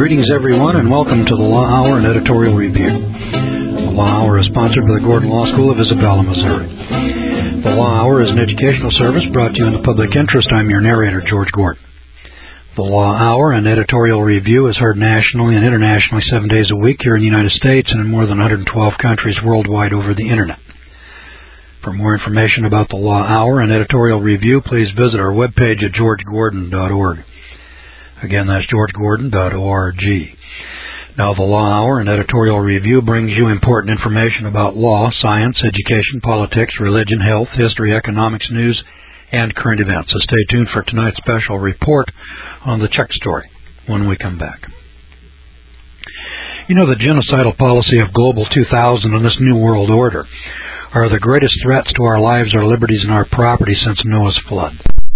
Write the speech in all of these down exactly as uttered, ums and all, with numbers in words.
Greetings, everyone, and welcome to the Law Hour and Editorial Review. The Law Hour is sponsored by the Gordon Law School of Isabella, Missouri. The Law Hour is an educational service brought to you in the public interest. I'm your narrator, George Gordon. The Law Hour and Editorial Review is heard nationally and internationally seven days a week here in the United States and in more than one hundred twelve countries worldwide over the Internet. For more information about the Law Hour and Editorial Review, please visit our webpage at george gordon dot org. Again, that's george gordon dot org. Now, the Law Hour and Editorial Review brings you important information about law, science, education, politics, religion, health, history, economics, news, and current events. So stay tuned for tonight's special report on the Czech story when we come back. You know, the genocidal policy of Global two thousand and this New World Order are the greatest threats to our lives, our liberties, and our property since Noah's flood.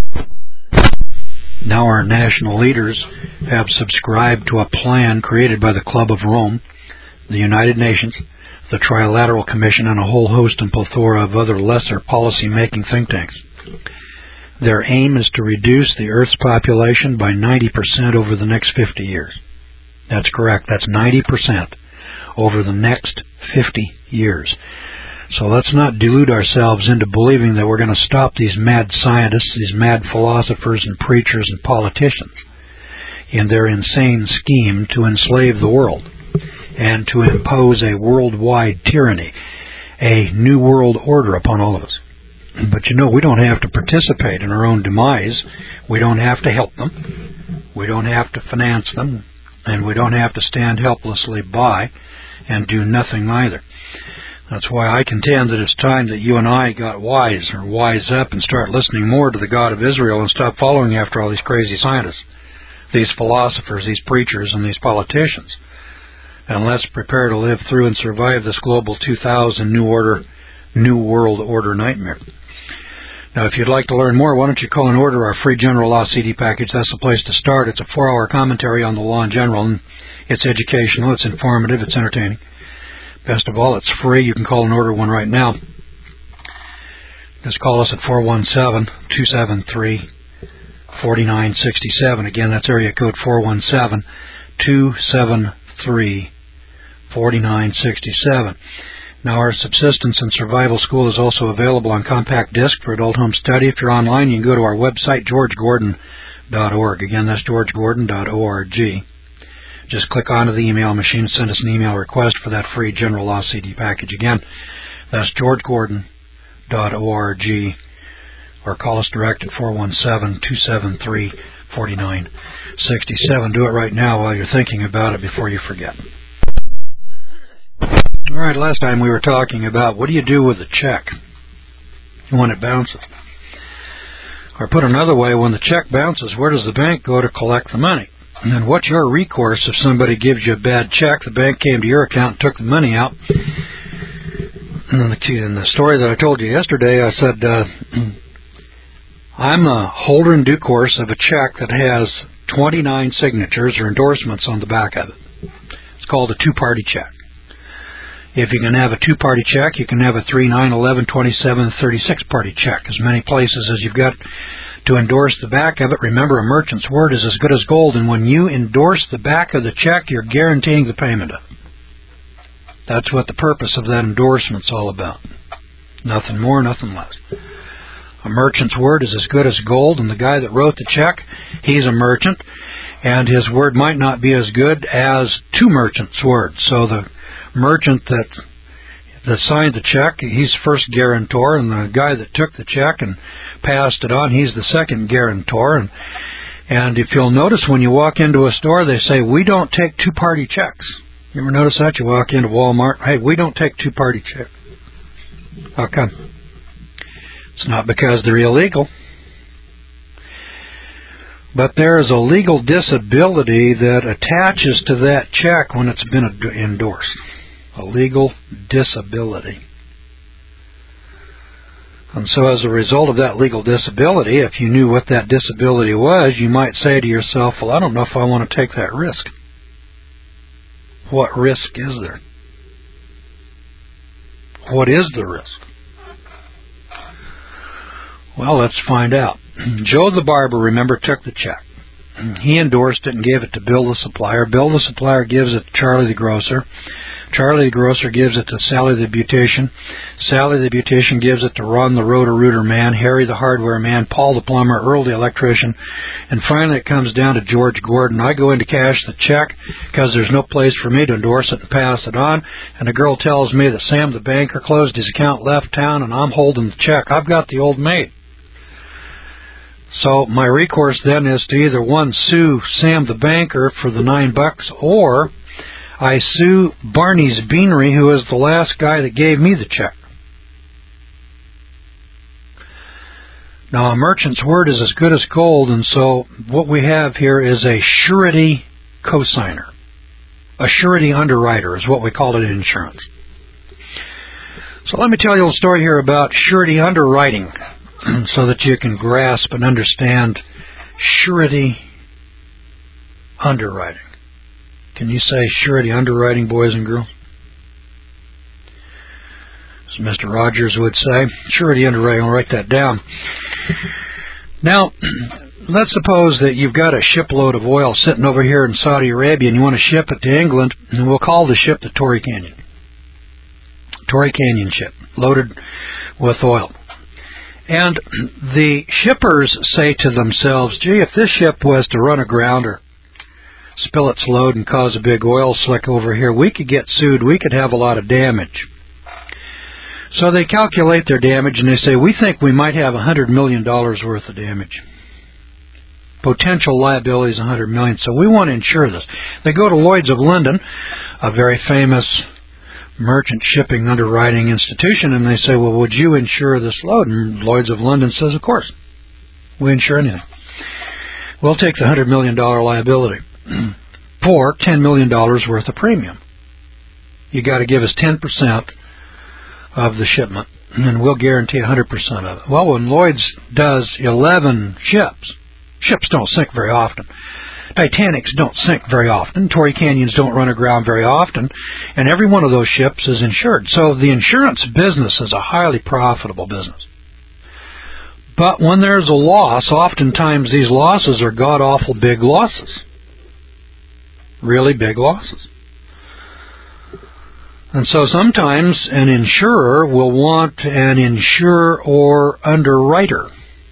Now our national leaders have subscribed to a plan created by the Club of Rome, the United Nations, the Trilateral Commission, and a whole host and plethora of other lesser policy-making think tanks. Their aim is to reduce the Earth's population by ninety percent over the next fifty years. That's correct. That's ninety percent over the next fifty years. So let's not delude ourselves into believing that we're going to stop these mad scientists, these mad philosophers and preachers and politicians in their insane scheme to enslave the world and to impose a worldwide tyranny, a new world order upon all of us. But you know, we don't have to participate in our own demise. We don't have to help them. We don't have to finance them. And we don't have to stand helplessly by and do nothing either. That's why I contend that it's time that you and I got wise or wise up and start listening more to the God of Israel and stop following after all these crazy scientists, these philosophers, these preachers, and these politicians. And let's prepare to live through and survive this Global two thousand New Order, New World Order nightmare. Now, if you'd like to learn more, why don't you call and order our free General Law C D package? That's the place to start. It's a four-hour commentary on the law in general, and it's educational, it's informative, it's entertaining. Best of all, it's free. You can call and order one right now. Just call us at four one seven, two seven three, four nine six seven. Again, that's area code four one seven, two seven three, four nine six seven. Now, our subsistence and survival school is also available on compact disc for adult home study. If you're online, you can go to our website, george gordon dot org. Again, that's george gordon dot org. Just click onto the email machine and send us an email request for that free General Law C D package. Again, that's george gordon dot org, or call us direct at four one seven, two seven three, four nine six seven. Do it right now while you're thinking about it before you forget. All right, last time we were talking about what do you do with a check when it bounces? Or put another way, when the check bounces, where does the bank go to collect the money? And then what's your recourse if somebody gives you a bad check, the bank came to your account and took the money out? And in the story that I told you yesterday, I said, uh, I'm a holder in due course of a check that has twenty-nine signatures or endorsements on the back of it. It's called a two-party check. If you can have a two-party check, you can have a three, nine, eleven, twenty-seven, thirty-six party check. As many places as you've got to endorse the back of it. Remember, a merchant's word is as good as gold, and when you endorse the back of the check, you're guaranteeing the payment of it. That's what the purpose of that endorsement's all about. Nothing more, nothing less. A merchant's word is as good as gold, and the guy that wrote the check, he's a merchant, and his word might not be as good as two merchants' words. So the merchant that that signed the check, he's first guarantor, and the guy that took the check and passed it on, he's the second guarantor. And, and if you'll notice, when you walk into a store, they say, we don't take two-party checks. You ever notice that? You walk into Walmart, hey, we don't take two-party checks. How come? It's not because they're illegal. But there is a legal disability that attaches to that check when it's been endorsed. A legal disability. And so as a result of that legal disability, if you knew what that disability was, you might say to yourself, well, I don't know if I want to take that risk. What risk is there? What is the risk? Well, let's find out. Joe the barber, remember, took the check. he endorsed it and gave it to Bill the supplier. Bill the supplier gives it to Charlie the grocer. Charlie the grocer gives it to Sally the beautician. Sally the beautician gives it to Ron the rotor-rooter man, Harry the hardware man, Paul the plumber, Earl the electrician, and finally it comes down to George Gordon. I go in to cash the check because there's no place for me to endorse it and pass it on, and the girl tells me that Sam the banker closed his account, left town, and I'm holding the check. I've got the old maid. So my recourse then is to either, one, sue Sam the banker for the nine bucks, or I sue Barney's Beanery, who is the last guy that gave me the check. Now, a merchant's word is as good as gold, and so what we have here is a surety cosigner. A surety underwriter is what we call it in insurance. So let me tell you a little story here about surety underwriting so that you can grasp and understand surety underwriting. Can you say surety underwriting, boys and girls? As Mister Rogers would say, surety underwriting. I'll write that down. Now, let's suppose that you've got a shipload of oil sitting over here in Saudi Arabia and you want to ship it to England, and we'll call the ship the Torrey Canyon. Torrey Canyon ship, loaded with oil. And the shippers say to themselves, gee, if this ship was to run aground or spill its load and cause a big oil slick over here, we could get sued, we could have a lot of damage. So they calculate their damage and they say, we think we might have one hundred million dollars worth of damage. Potential liability is one hundred million dollars, so we want to insure this. They go to Lloyd's of London, a very famous merchant shipping underwriting institution, and they say, well, would you insure this load? And Lloyd's of London says, of course, we insure anything. We'll take the one hundred million dollars liability for ten million dollars worth of premium. You got to give us ten percent of the shipment, and we'll guarantee one hundred percent of it. Well, when Lloyd's does eleven ships, ships don't sink very often. Titanics don't sink very often. Torrey Canyons don't run aground very often, and every one of those ships is insured. So the insurance business is a highly profitable business. But when there's a loss, oftentimes these losses are god-awful big losses. Really big losses. And so sometimes an insurer will want an insurer or underwriter.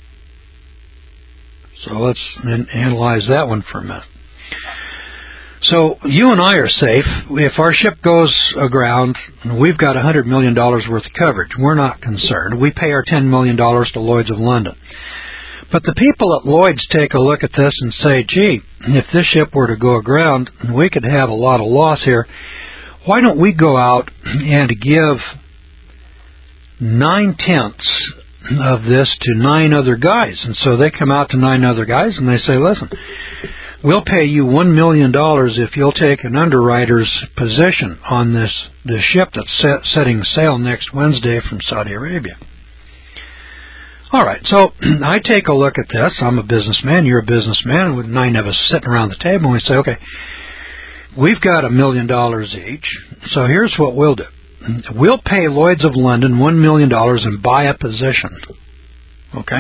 So let's analyze that one for a minute. So you and I are safe. If our ship goes aground, we've got one hundred million dollars worth of coverage. We're not concerned. We pay our ten million dollars to Lloyd's of London. But the people at Lloyd's take a look at this and say, gee, if this ship were to go aground, we could have a lot of loss here. Why don't we go out and give nine-tenths of this to nine other guys? And so they come out to nine other guys and they say, listen, we'll pay you one million dollars if you'll take an underwriter's position on this, this ship that's set, setting sail next Wednesday from Saudi Arabia. All right, so I take a look at this. I'm a businessman, you're a businessman, with nine of us sitting around the table, and we say, okay, we've got a million dollars each, so here's what we'll do. We'll pay Lloyd's of London one million dollars and buy a position. Okay?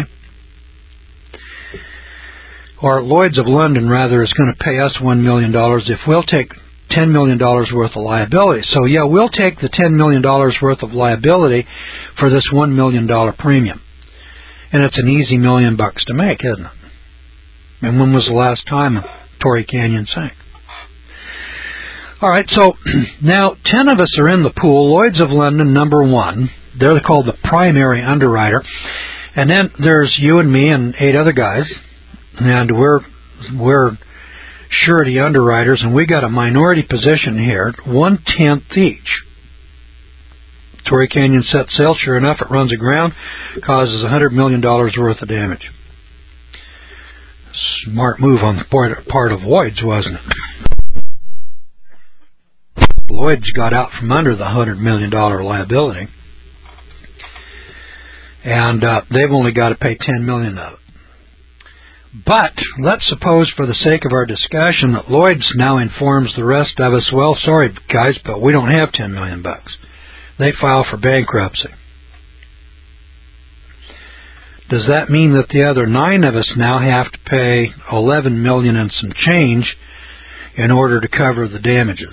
Or Lloyd's of London, rather, is going to pay us one million dollars if we'll take ten million dollars worth of liability. So, yeah, we'll take the ten million dollars worth of liability for this one million dollars premium. And it's an easy million bucks to make, isn't it? And when was the last time Torrey Canyon sank? All right, so now ten of us are in the pool. Lloyd's of London, number one. They're called the primary underwriter. And then there's you and me and eight other guys. And we're we're surety underwriters, and we got a minority position here, one-tenth each. Torrey Canyon set sail. Sure enough, it runs aground, causes one hundred million dollars worth of damage. Smart move on the part, part of Lloyd's, wasn't it? Lloyd's got out from under the one hundred million dollars liability, and uh, they've only got to pay ten million dollars of it. But let's suppose, for the sake of our discussion, that Lloyd's now informs the rest of us, well, sorry, guys, but we don't have ten million dollars bucks. They file for bankruptcy. does that mean that the other nine of us now have to pay eleven million dollars and some change in order to cover the damages?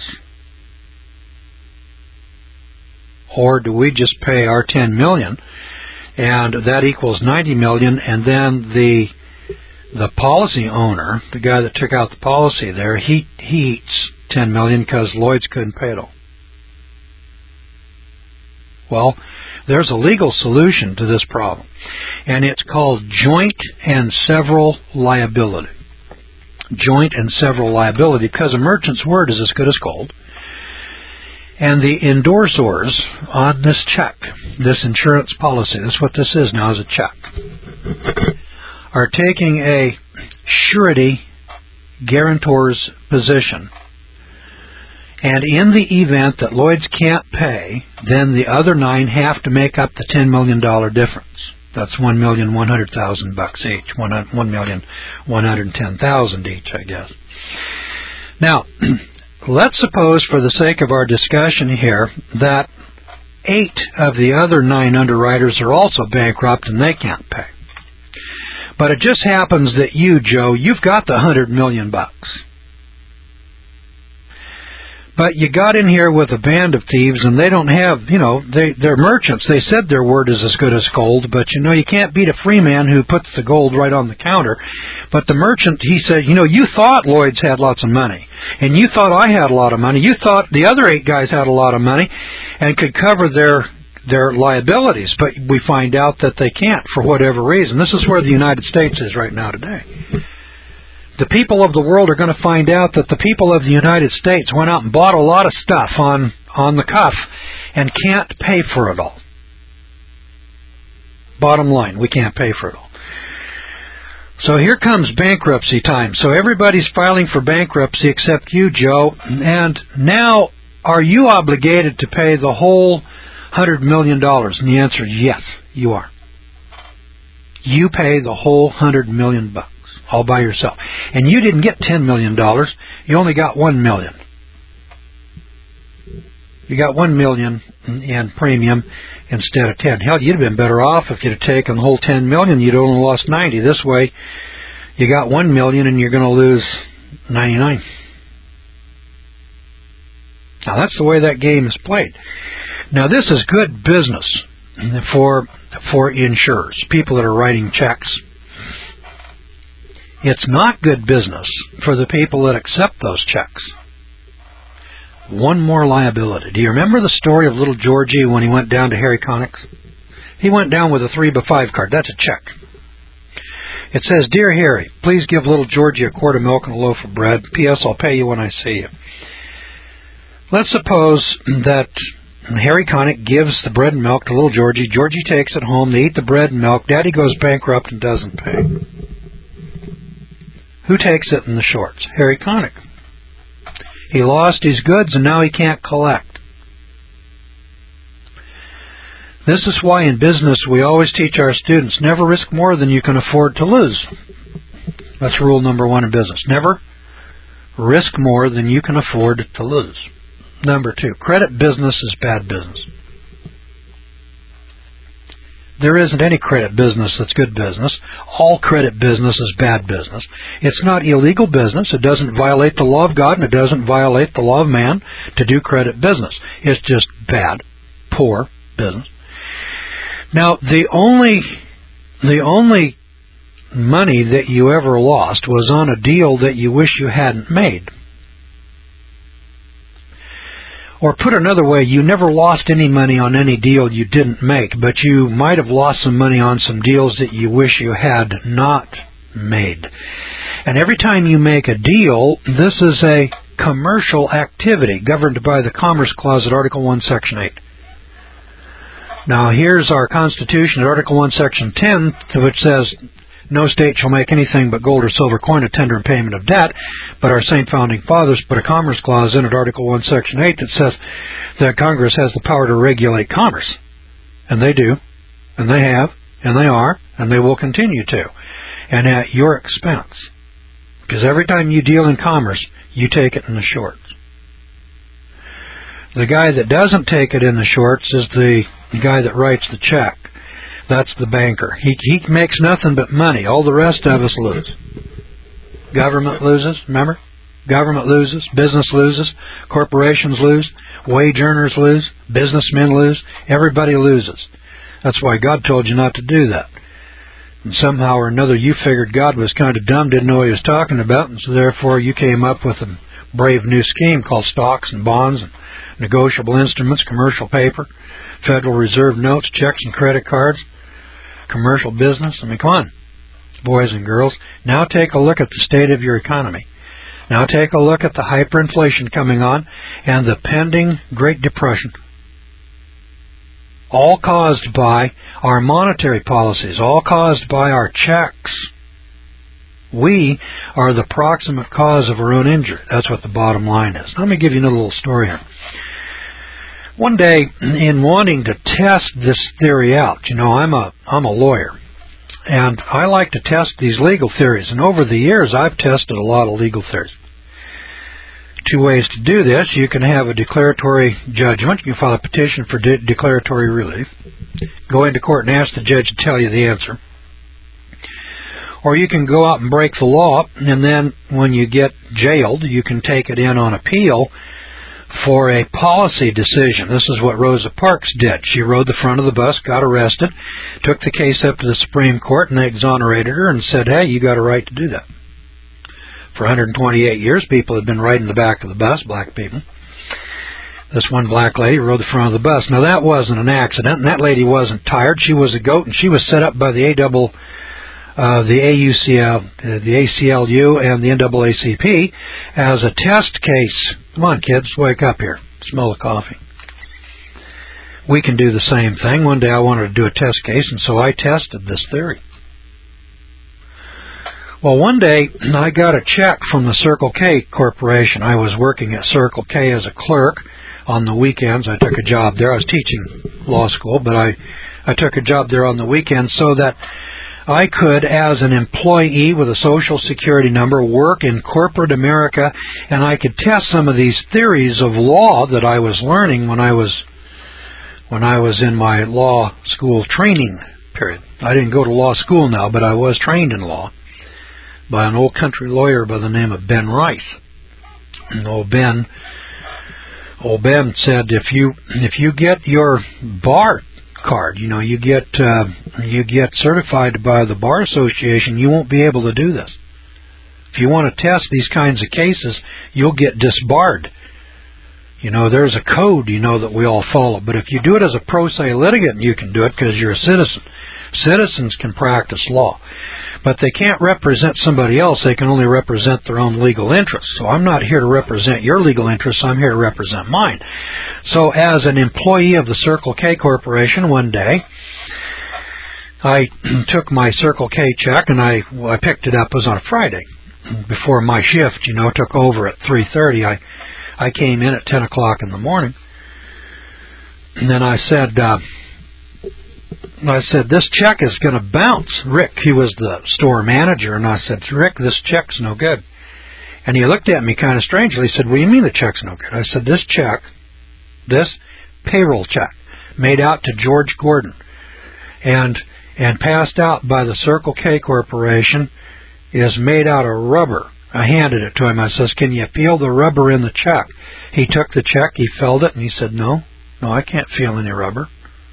Or do we just pay our ten million dollars and that equals ninety million dollars, and then the the policy owner, the guy that took out the policy there, he, he eats ten million dollars because Lloyd's couldn't pay it all? Well, there's a legal solution to this problem, and it's called joint and several liability. Joint and several liability, because a merchant's word is as good as gold. And the endorsers on this check, this insurance policy, that's what this is now, is a check, are taking a surety guarantor's position. And in the event that Lloyd's can't pay, then the other nine have to make up the ten million dollars difference. That's one million one hundred thousand bucks each, one million one hundred ten thousand each, I guess. Now, let's suppose, for the sake of our discussion here, that eight of the other nine underwriters are also bankrupt and they can't pay. But it just happens that you, Joe, you've got the hundred million bucks. But you got in here with a band of thieves, and they don't have, you know, they, they're merchants. They said their word is as good as gold, but, you know, you can't beat a free man who puts the gold right on the counter. But the merchant, he said, you know, you thought Lloyd's had lots of money, and you thought I had a lot of money. You thought the other eight guys had a lot of money and could cover their their liabilities, but we find out that they can't for whatever reason. This is where the United States is right now today. The people of the world are going to find out that the people of the United States went out and bought a lot of stuff on, on the cuff and can't pay for it all. Bottom line, we can't pay for it all. So here comes bankruptcy time. So everybody's filing for bankruptcy except you, Joe. And now, are you obligated to pay the whole one hundred million dollars? And the answer is yes, you are. You pay the whole one hundred million bucks. All by yourself. And you didn't get ten million dollars. You only got one million dollars. You got one million dollars in premium instead of ten. Hell, you'd have been better off if you'd have taken the whole ten million dollars. You'd only lost ninety. This way, you got one million dollars and you're going to lose ninety-nine. Now, that's the way that game is played. Now, this is good business for for insurers, people that are writing checks. It's not good business for the people that accept those checks. One more liability. Do you remember the story of little Georgie when he went down to Harry Connick's? He went down with a three by five card. That's a check. It says, "Dear Harry, please give little Georgie a quart of milk and a loaf of bread. P S. I'll pay you when I see you." Let's suppose that Harry Connick gives the bread and milk to little Georgie. Georgie takes it home. They eat the bread and milk. Daddy goes bankrupt and doesn't pay. Who takes it in the shorts? Harry Connick. He lost his goods and now he can't collect. This is why in business we always teach our students, never risk more than you can afford to lose. That's rule number one in business. Never risk more than you can afford to lose. Number two, credit business is bad business. There isn't any credit business that's good business. All credit business is bad business. It's not illegal business. It doesn't violate the law of God, and it doesn't violate the law of man to do credit business. It's just bad, poor business. Now, the only the only money that you ever lost was on a deal that you wish you hadn't made. Or put another way, you never lost any money on any deal you didn't make, but you might have lost some money on some deals that you wish you had not made. And every time you make a deal, this is a commercial activity governed by the Commerce Clause at Article one, Section eight. Now, here's our Constitution at Article one, Section ten, which says, "No state shall make anything but gold or silver coin a tender in payment of debt." But our Saint Founding Fathers put a Commerce Clause in at Article one, Section eight that says that Congress has the power to regulate commerce. And they do. And they have. And they are. And they will continue to. And at your expense. Because every time you deal in commerce, you take it in the shorts. The guy that doesn't take it in the shorts is the guy that writes the check. That's the banker. He, he makes nothing but money. All the rest of us lose. Government loses, remember? Government loses, business loses, corporations lose, wage earners lose, businessmen lose, everybody loses. That's why God told you not to do that. And somehow or another you figured God was kind of dumb, didn't know what he was talking about, and so therefore you came up with a brave new scheme called stocks and bonds and negotiable instruments, commercial paper, Federal Reserve notes, checks and credit cards, commercial business. I mean, come on, boys and girls. Now take a look at the state of your economy. Now take a look at the hyperinflation coming on and the pending Great Depression. All caused by our monetary policies, all caused by our checks. We are the proximate cause of our own injury. That's what the bottom line is. Let me give you another little story here. One day, in wanting to test this theory out, you know, I'm a I'm a lawyer, and I like to test these legal theories. And over the years, I've tested a lot of legal theories. Two ways to do this. You can have a declaratory judgment. You can file a petition for de- declaratory relief. Go into court and ask the judge to tell you the answer. Or you can go out and break the law, and then when you get jailed, you can take it in on appeal for a policy decision. This is what Rosa Parks did. She rode the front of the bus, got arrested, took the case up to the Supreme Court, and they exonerated her and said, hey, you got a right to do that. For one hundred twenty-eight years, people had been riding the back of the bus, black people. This one black lady rode the front of the bus. Now, that wasn't an accident, and that lady wasn't tired. She was a goat, and she was set up by the A double, uh, the A U C L, uh, the A C L U, and the N double A C P as a test case. Come on, kids, wake up here. Smell the coffee. We can do the same thing. One day I wanted to do a test case, and so I tested this theory. Well, one day I got a check from the Circle K Corporation. I was working at Circle K as a clerk on the weekends. I took a job there. I was teaching law school, but I, I took a job there on the weekends so that I could, as an employee with a Social Security number, work in corporate America, and I could test some of these theories of law that I was learning when I was when I was in my law school training period. I didn't go to law school now, but I was trained in law by an old country lawyer by the name of Ben Rice. And old Ben, old Ben said, if you if you get your bar card, you know, you get uh, you get certified by the Bar Association, you won't be able to do this. If you want to test these kinds of cases, you'll get disbarred. You know, there's a code, you know, that we all follow. But if you do it as a pro se litigant, you can do it because you're a citizen. Citizens can practice law, but they can't represent somebody else. They can only represent their own legal interests. So I'm not here to represent your legal interests. I'm here to represent mine. So as an employee of the Circle K Corporation, one day, I took my Circle K check, and I, well, I picked it up. It was on a Friday before my shift, you know, took over at three thirty. I, I came in at ten o'clock in the morning, and then I said, uh, I said, this check is going to bounce. Rick, he was the store manager, and I said, Rick, this check's no good. And he looked at me kind of strangely. He said, what do you mean the check's no good? I said, this check, this payroll check, made out to George Gordon and and passed out by the Circle K Corporation, is made out of rubber. I handed it to him. I says, can you feel the rubber in the check? He took the check, he felt it, and he said, no, no, I can't feel any rubber.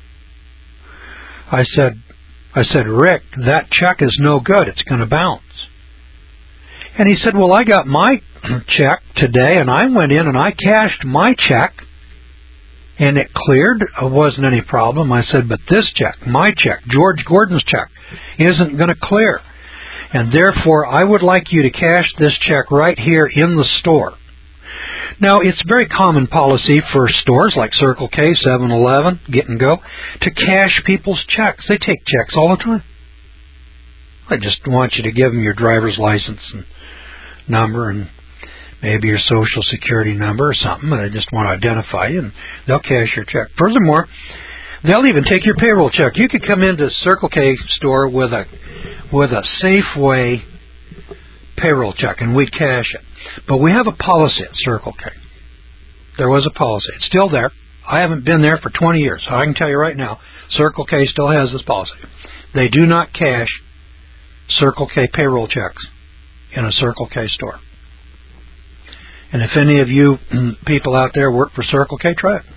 I said, I said, Rick, that check is no good. It's going to bounce. And he said, well, I got my check today, and I went in and I cashed my check, and it cleared. It wasn't any problem. I said, but this check, my check, George Gordon's check, isn't going to clear. And therefore, I would like you to cash this check right here in the store. Now, it's very common policy for stores like Circle K, seven eleven, Get and Go, to cash people's checks. They take checks all the time. I just want you to give them your driver's license and number and maybe your Social Security number or something, and I just want to identify you, and they'll cash your check. Furthermore, they'll even take your payroll check. You could come into a Circle K store with a with a Safeway payroll check, and we'd cash it. But we have a policy at Circle K. There was a policy. It's still there. I haven't been there for twenty years. I can tell you right now, Circle K still has this policy. They do not cash Circle K payroll checks in a Circle K store. And if any of you people out there work for Circle K, try it.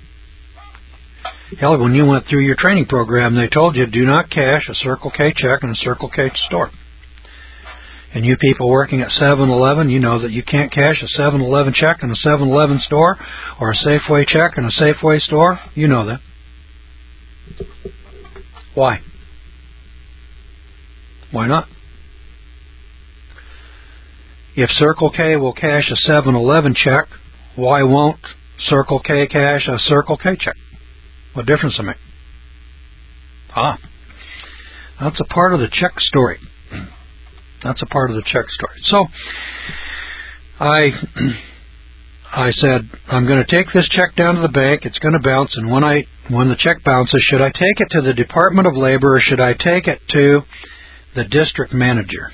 Hell, when you went through your training program, they told you do not cash a Circle K check in a Circle K store. And you people working at seven eleven, you know that you can't cash a seven eleven check in a seven eleven store or a Safeway check in a Safeway store. You know that. Why? Why not? If Circle K will cash a seven eleven check, why won't Circle K cash a Circle K check? What difference does it make? Ah, that's a part of the check story. That's a part of the check story. So, I I said, I'm going to take this check down to the bank. It's going to bounce, and when I when the check bounces, should I take it to the Department of Labor or should I take it to the district manager?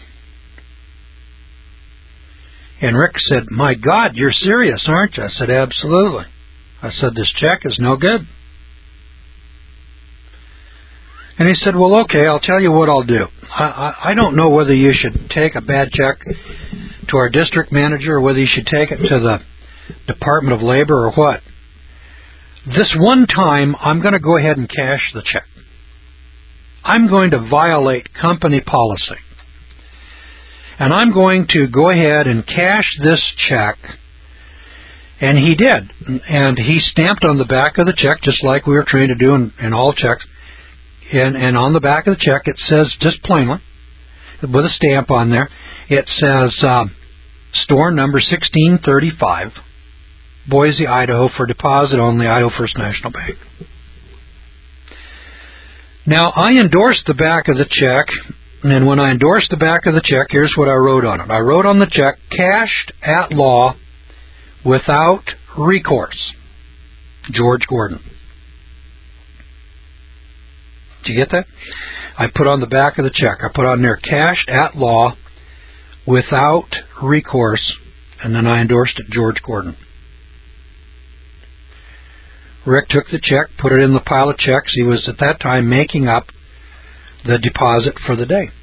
And Rick said, my God, you're serious, aren't you? I said, absolutely. I said, this check is no good. And he said, well, okay, I'll tell you what I'll do. I, I, I don't know whether you should take a bad check to our district manager or whether you should take it to the Department of Labor or what. This one time, I'm going to go ahead and cash the check. I'm going to violate company policy. And I'm going to go ahead and cash this check. And he did. And he stamped on the back of the check, just like we were trained to do in, in all checks. And, and on the back of the check, it says, just plainly, with a stamp on there, it says, uh, store number sixteen thirty-five, Boise, Idaho, for deposit only, Idaho First National Bank. Now, I endorsed the back of the check, and when I endorsed the back of the check, here's what I wrote on it. I wrote on the check, cashed at law without recourse, George Gordon. Did you get that? I put on the back of the check, I put on there, cashed at law without recourse, and then I endorsed it, George Gordon. Rick took the check, put it in the pile of checks. He was at that time making up the deposit for the day.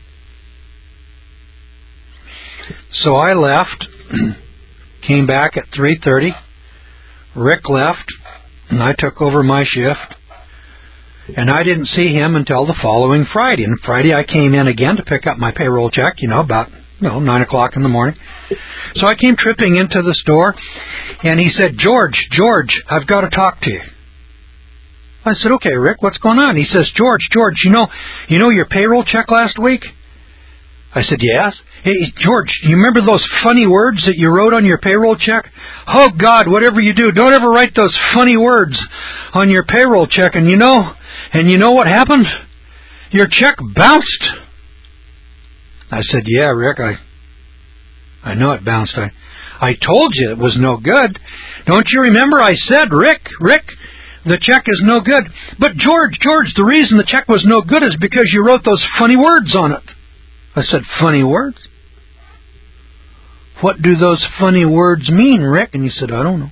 So I left, came back at three thirty. Rick left, and I took over my shift. And I didn't see him until the following Friday. And Friday I came in again to pick up my payroll check, you know, about you know, nine o'clock in the morning. So I came tripping into the store, and he said, George, George, I've got to talk to you. I said, okay, Rick, what's going on? He says, George, George, you know, you know your payroll check last week? I said, yes. Hey, George, you remember those funny words that you wrote on your payroll check? Oh, God, whatever you do, don't ever write those funny words on your payroll check. And you know, and you know what happened? Your check bounced. I said, yeah, Rick, I, I know it bounced. I, I told you it was no good. Don't you remember I said, Rick, Rick, the check is no good. But George, George, the reason the check was no good is because you wrote those funny words on it. I said, funny words? What do those funny words mean, Rick? And he said, I don't know.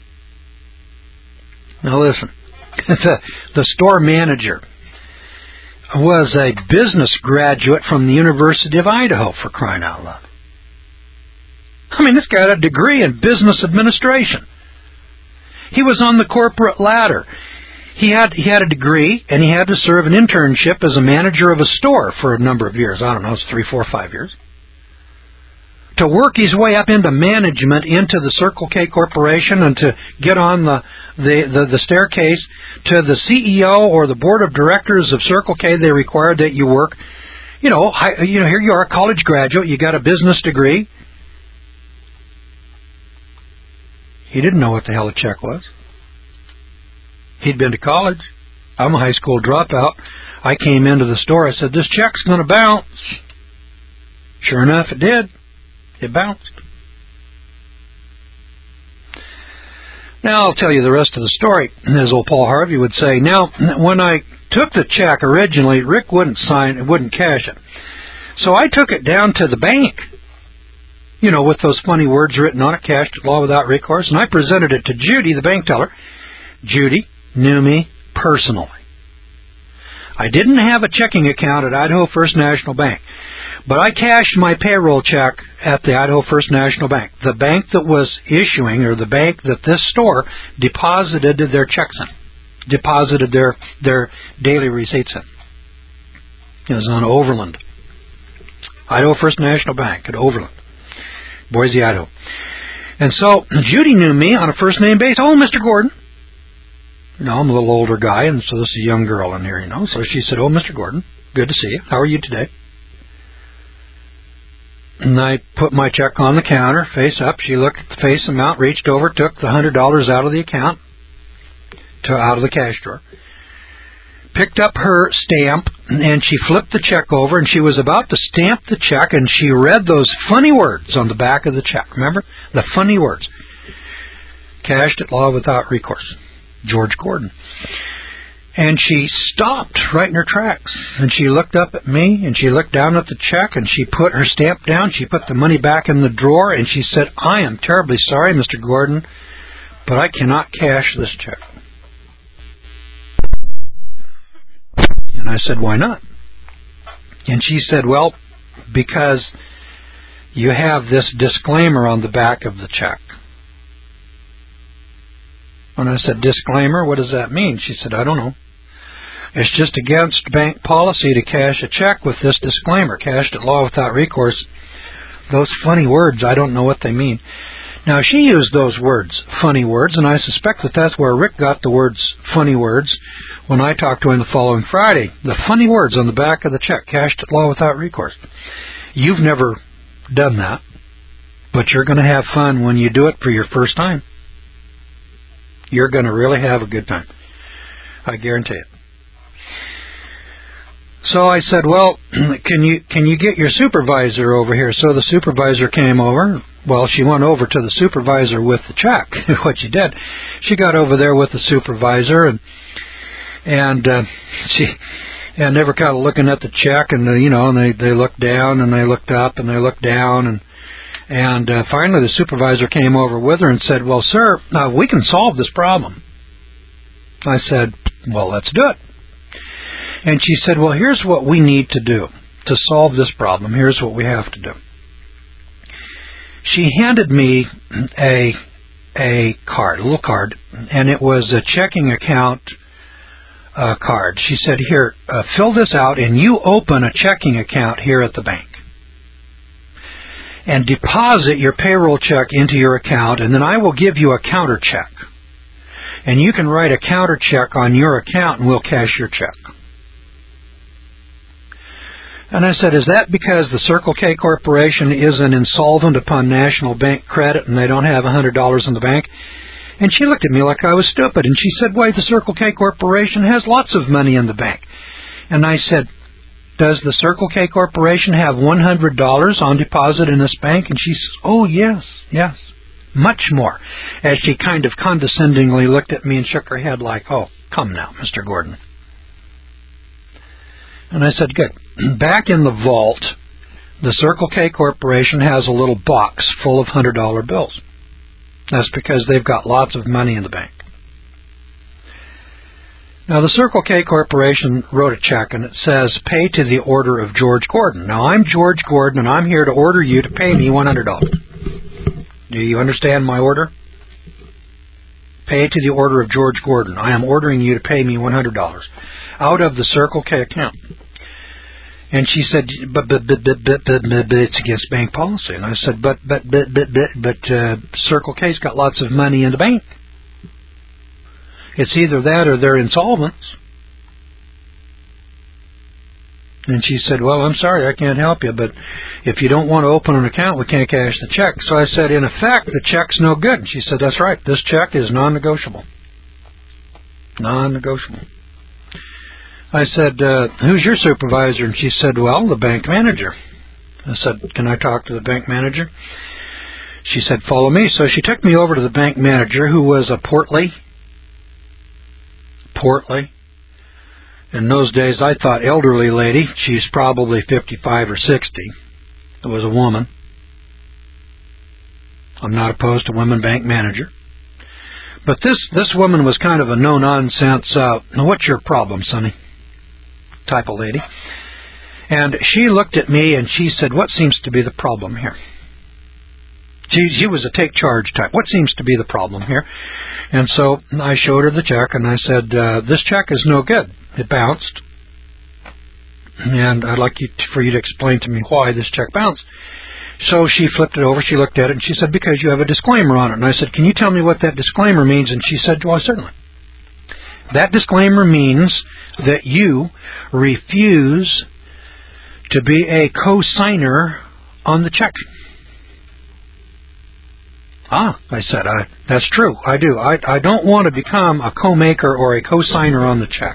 Now listen, the, the store manager was a business graduate from the University of Idaho, for crying out loud. I mean, this guy had a degree in business administration. He was on the corporate ladder. He had he had a degree, and he had to serve an internship as a manager of a store for a number of years. I don't know, it's three, four, five years. To work his way up into management, into the Circle K Corporation, and to get on the, the, the, the staircase to the C E O or the board of directors of Circle K, they required that you work, you know, high, you know, here you are, a college graduate, you got a business degree. He didn't know what the hell a check was. He'd been to college. I'm a high school dropout. I came into the store. I said, this check's going to bounce. Sure enough, it did. It bounced. Now I'll tell you the rest of the story, as old Paul Harvey would say. Now, when I took the check originally, Rick wouldn't sign it, wouldn't cash it. So I took it down to the bank, you know, with those funny words written on it, cashed at law without recourse, and I presented it to Judy, the bank teller. Judy knew me personally. I didn't have a checking account at Idaho First National Bank, but I cashed my payroll check at the Idaho First National Bank, the bank that was issuing, or the bank that this store deposited their checks in, deposited their, their daily receipts in. It was on Overland. Idaho First National Bank at Overland, Boise, Idaho. And so Judy knew me on a first-name basis. Oh, Mister Gordon. You know, I'm a little older guy, and so this is a young girl in here, you know. So she said, oh, Mister Gordon, good to see you. How are you today? And I put my check on the counter, face up. She looked at the face amount, reached over, took the one hundred dollars out of the account, to out of the cash drawer, picked up her stamp, and she flipped the check over, and she was about to stamp the check, and she read those funny words on the back of the check. Remember? The funny words. Cashed at law without recourse. George Gordon. And she stopped right in her tracks, and she looked up at me, and she looked down at the check, and she put her stamp down, she put the money back in the drawer, and she said, I am terribly sorry, Mister Gordon, but I cannot cash this check. And I said, why not? And she said, well, because you have this disclaimer on the back of the check. And I said, disclaimer? What does that mean? She said, I don't know. It's just against bank policy to cash a check with this disclaimer, cashed at law without recourse. Those funny words, I don't know what they mean. Now, she used those words, funny words, and I suspect that that's where Rick got the words funny words when I talked to him the following Friday. The funny words on the back of the check, cashed at law without recourse. You've never done that, but you're going to have fun when you do it for your first time. You're going to really have a good time. I guarantee it. So I said, well, can you can you get your supervisor over here? So the supervisor came over. Well, she went over to the supervisor with the check. What she did, she got over there with the supervisor, and and uh, she and they were kind of looking at the check, and the, you know, and they they looked down and they looked up and they looked down, and and uh, finally the supervisor came over with her and said, well, sir, uh, we can solve this problem. I said, well, let's do it. And she said, well, here's what we need to do to solve this problem. Here's what we have to do. She handed me a a card, a little card, and it was a checking account uh, card. She said, here, uh, fill this out, and you open a checking account here at the bank. And deposit your payroll check into your account, and then I will give you a counter check. And you can write a counter check on your account, and we'll cash your check. And I said, is that because the Circle K Corporation is an insolvent upon National Bank credit and they don't have one hundred dollars in the bank? And she looked at me like I was stupid, and she said, why, the Circle K Corporation has lots of money in the bank. And I said, does the Circle K Corporation have one hundred dollars on deposit in this bank? And she said, oh, yes, yes, much more. As she kind of condescendingly looked at me and shook her head like, oh, come now, Mister Gordon. And I said, good. Back in the vault, the Circle K Corporation has a little box full of one hundred dollar bills. That's because they've got lots of money in the bank. Now, the Circle K Corporation wrote a check, and it says, pay to the order of George Gordon. Now, I'm George Gordon, and I'm here to order you to pay me one hundred dollars. Do you understand my order? Pay to the order of George Gordon. I am ordering you to pay me one hundred dollars out of the Circle K account. And she said, but, but, but, but, but, but, but it's against bank policy. And I said, but, but, but, but, but, but uh, Circle K's got lots of money in the bank. It's either that or they're insolvent. And she said, well, I'm sorry, I can't help you, but if you don't want to open an account, we can't cash the check. So I said, in effect, the check's no good. And she said, that's right, this check is non-negotiable. Non-negotiable. I said, uh, who's your supervisor? And she said, well, the bank manager. I said, can I talk to the bank manager? She said, follow me. So she took me over to the bank manager, who was a portly, portly, in those days I thought elderly lady. She's probably fifty-five or sixty. It was a woman. I'm not opposed to women bank manager. But this, this woman was kind of a no-nonsense, uh, what's your problem, Sonny? type of lady. And she looked at me and she said, what seems to be the problem here? She, she was a take charge type. What seems to be the problem here? And so I showed her the check and I said, uh, this check is no good. It bounced. And I'd like you to, for you to explain to me why this check bounced. So she flipped it over, she looked at it, and she said, because you have a disclaimer on it. And I said, can you tell me what that disclaimer means? And she said, well, certainly. That disclaimer means that you refuse to be a co-signer on the check. Ah, I said, I, that's true, I do. I, I don't want to become a co-maker or a co-signer on the check.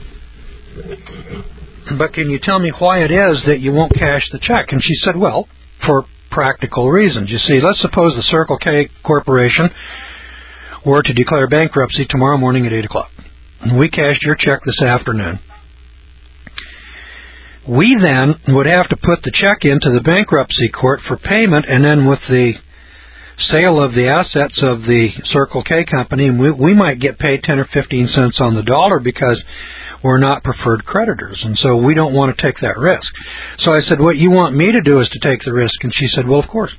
But can you tell me why it is that you won't cash the check? And she said, well, for practical reasons. You see, let's suppose the Circle K Corporation were to declare bankruptcy tomorrow morning at eight o'clock. And we cashed your check this afternoon. We then would have to put the check into the bankruptcy court for payment, and then with the sale of the assets of the Circle K company, we, we might get paid ten or fifteen cents on the dollar because we're not preferred creditors, and so we don't want to take that risk. So I said, what you want me to do is to take the risk. And she said, well, of course.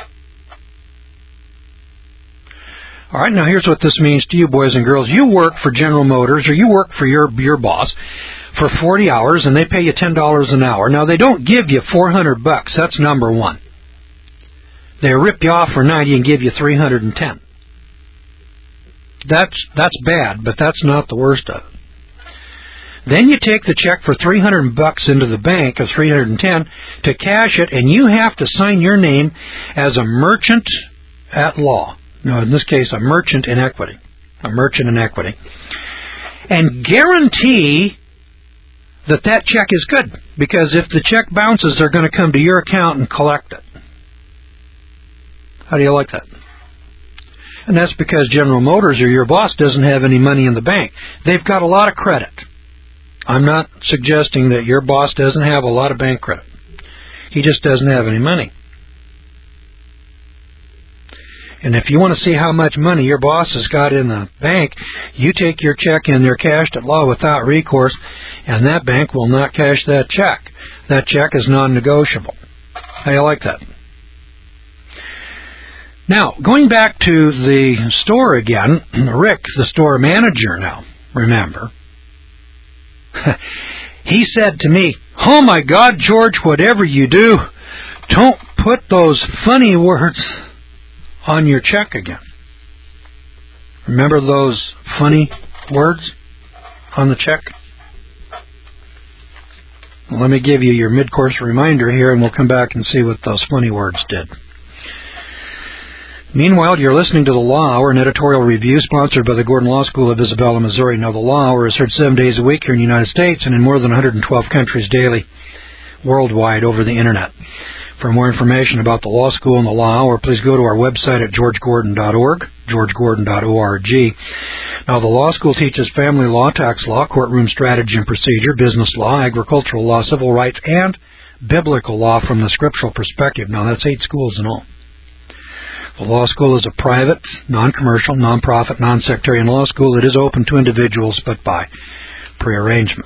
All right, now here's what this means to you, boys and girls. You work for General Motors, or you work for your your boss for forty hours, and they pay you ten dollars an hour. Now, they don't give you four hundred bucks. That's number one. They rip you off for ninety and give you three hundred ten. That's that's bad, but that's not the worst of it. Then you take the check for three hundred bucks into the bank, or three hundred ten, to cash it, and you have to sign your name as a merchant at law. No, in this case, a merchant in equity. A merchant in equity. And guarantee that that check is good, because if the check bounces, they're going to come to your account and collect it. How do you like that? And that's because General Motors or your boss doesn't have any money in the bank. They've got a lot of credit. I'm not suggesting that your boss doesn't have a lot of bank credit. He just doesn't have any money. And if you want to see how much money your boss has got in the bank, you take your check in there cashed at law without recourse, and that bank will not cash that check. That check is non-negotiable. How do you like that? Now, going back to the store again, Rick, the store manager now, remember, he said to me, oh my God, George, whatever you do, don't put those funny words on your check again. Remember those funny words on the check? Well, let me give you your mid-course reminder here, and we'll come back and see what those funny words did. Meanwhile, you're listening to the Law Hour, an editorial review sponsored by the Gordon Law School of Isabella, Missouri. Now, the Law Hour is heard seven days a week here in the United States and in more than one hundred twelve countries daily, worldwide over the Internet. For more information about the Law School and the Law Hour, please go to our website at george gordon dot org, george gordon dot org. Now, the Law School teaches family law, tax law, courtroom strategy and procedure, business law, agricultural law, civil rights, and biblical law from the scriptural perspective. Now, that's eight schools in all. The law school is a private, non-commercial, non-profit, non-sectarian law school. It is open to individuals, but by prearrangement.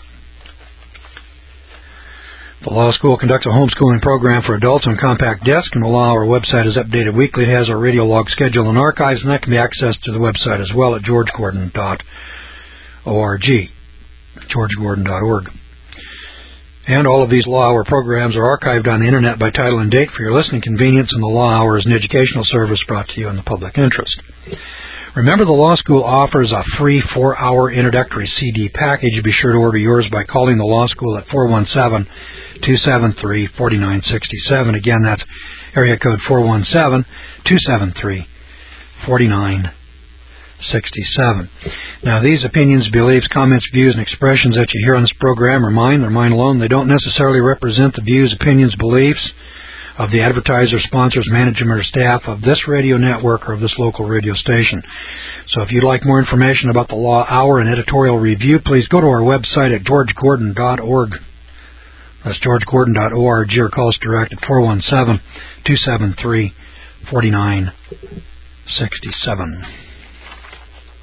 The law school conducts a homeschooling program for adults on compact disc, and the Law Hour website is updated weekly. It has a radio log schedule and archives, and that can be accessed through the website as well at george gordon dot org, george gordon dot org. And all of these Law Hour programs are archived on the Internet by title and date for your listening convenience, and the Law Hour is an educational service brought to you in the public interest. Remember, the Law School offers a free four-hour introductory C D package. Be sure to order yours by calling the Law School at four one seven, two seven three, four nine six seven. Again, that's area code four one seven, two seven three, four nine six seven. Now, these opinions, beliefs, comments, views, and expressions that you hear on this program are mine. They're mine alone. They don't necessarily represent the views, opinions, beliefs of the advertiser, sponsors, management, or staff of this radio network or of this local radio station. So if you'd like more information about the Law Hour and editorial review, please go to our website at george gordon dot org. That's george gordon dot org, or call us direct at four one seven, two seven three, four nine six seven.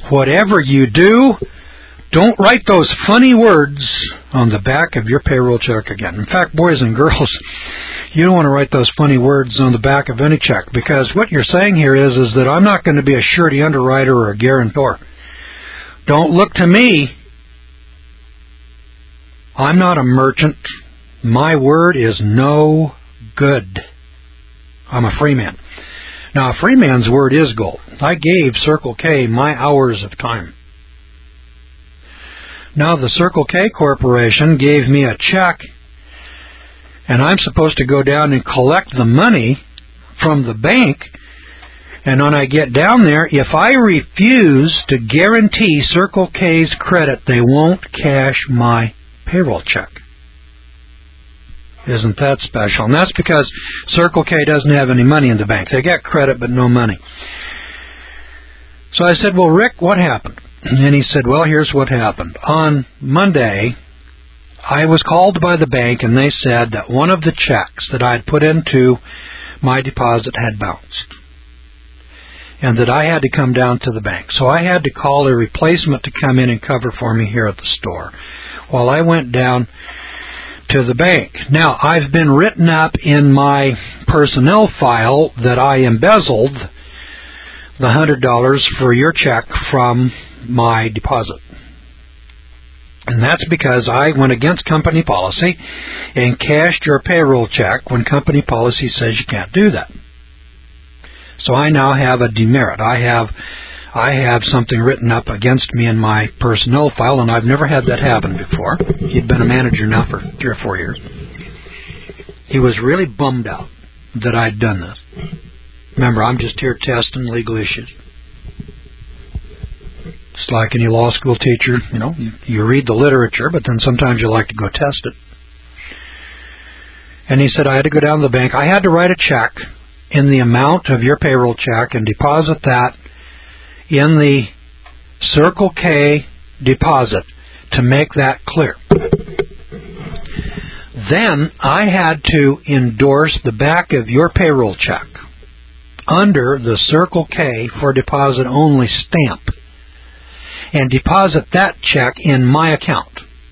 whatever you do, don't write those funny words on the back of your payroll check again. In fact, boys and girls, you don't want to write those funny words on the back of any check, because what you're saying here is, is that I'm not going to be a surety underwriter or a guarantor. Don't look to me. I'm not a merchant. My word is no good. I'm a free man. Now, a free man's word is gold. I gave Circle K my hours of time. Now, the Circle K Corporation gave me a check, and I'm supposed to go down and collect the money from the bank. And when I get down there, if I refuse to guarantee Circle K's credit, they won't cash my payroll check. Isn't that special? And that's because Circle K doesn't have any money in the bank. They got credit but no money. So I said, well, Rick, what happened? And he said, well, here's what happened. On Monday, I was called by the bank, and they said that one of the checks that I had put into my deposit had bounced, and that I had to come down to the bank. So I had to call a replacement to come in and cover for me here at the store while I went down to the bank. Now, I've been written up in my personnel file that I embezzled the one hundred dollars for your check from my deposit. And that's because I went against company policy and cashed your payroll check when company policy says you can't do that. So I now have a demerit. I have I have something written up against me in my personnel file, and I've never had that happen before. He'd been a manager now for three or four years. He was really bummed out that I'd done this. Remember, I'm just here testing legal issues. It's like any law school teacher, you know, you, you read the literature, but then sometimes you like to go test it. And he said I had to go down to the bank. I had to write a check in the amount of your payroll check and deposit that in the Circle K deposit to make that clear. Then I had to endorse the back of your payroll check under the Circle K for deposit only stamp and deposit that check in my account.